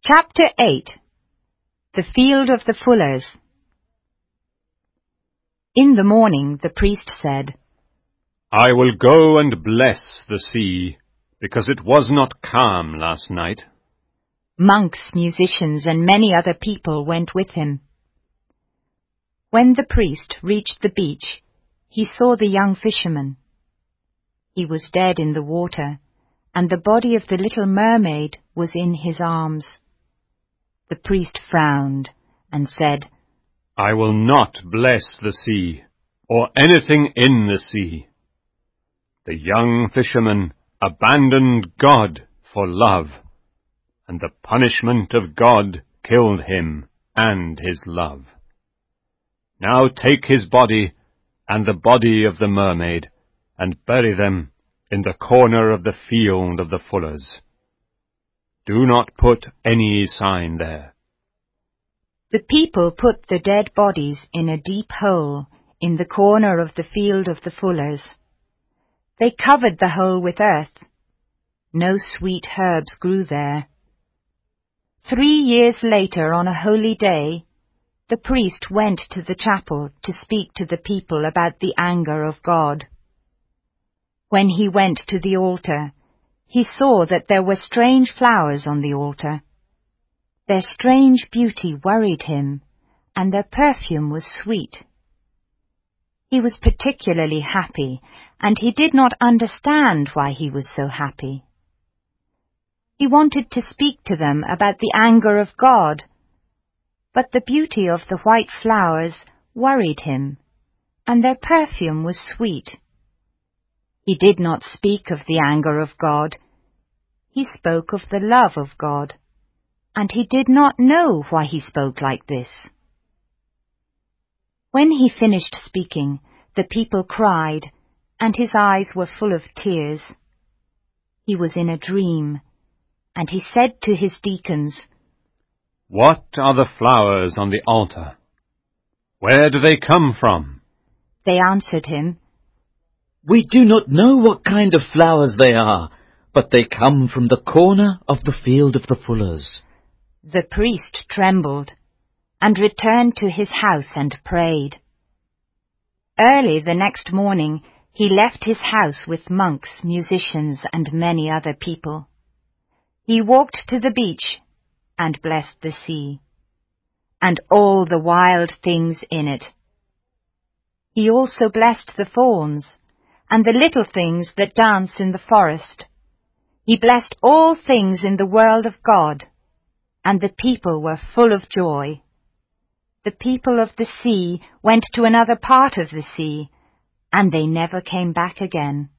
Chapter 8. The Field of the Fullers. In the morning the priest said, I will go and bless the sea, because it was not calm last night. Monks, musicians, and many other people went with him. When the priest reached the beach, he saw the young fisherman. He was dead in the water, and the body of the little mermaid was in his arms. The priest frowned and said, I will not bless the sea, or anything in the sea. The young fisherman abandoned God for love, and the punishment of God killed him and his love. Now take his body and the body of the mermaid, and bury them in the corner of the field of the fullers. Do not put any sign there. The people put the dead bodies in a deep hole in the corner of the field of the fullers. They covered the hole with earth. No sweet herbs grew there. 3 years later, on a holy day, the priest went to the chapel to speak to the people about the anger of God. When he went to the altar, he saw that there were strange flowers on the altar. Their strange beauty worried him, and their perfume was sweet. He was particularly happy, and he did not understand why he was so happy. He wanted to speak to them about the anger of God, but the beauty of the white flowers worried him, and their perfume was sweet. He did not speak of the anger of God. He spoke of the love of God, and he did not know why he spoke like this. When he finished speaking, the people cried, and his eyes were full of tears. He was in a dream, and he said to his deacons, What are the flowers on the altar? Where do they come from? They answered him, We do not know what kind of flowers they are, but they come from the corner of the field of the fullers. The priest trembled, and returned to his house and prayed. Early the next morning he left his house with monks, musicians, and many other people. He walked to the beach and blessed the sea, and all the wild things in it. He also blessed the fawns, and the little things that dance in the forest. He blessed all things in the world of God, and the people were full of joy. The people of the sea went to another part of the sea, and they never came back again.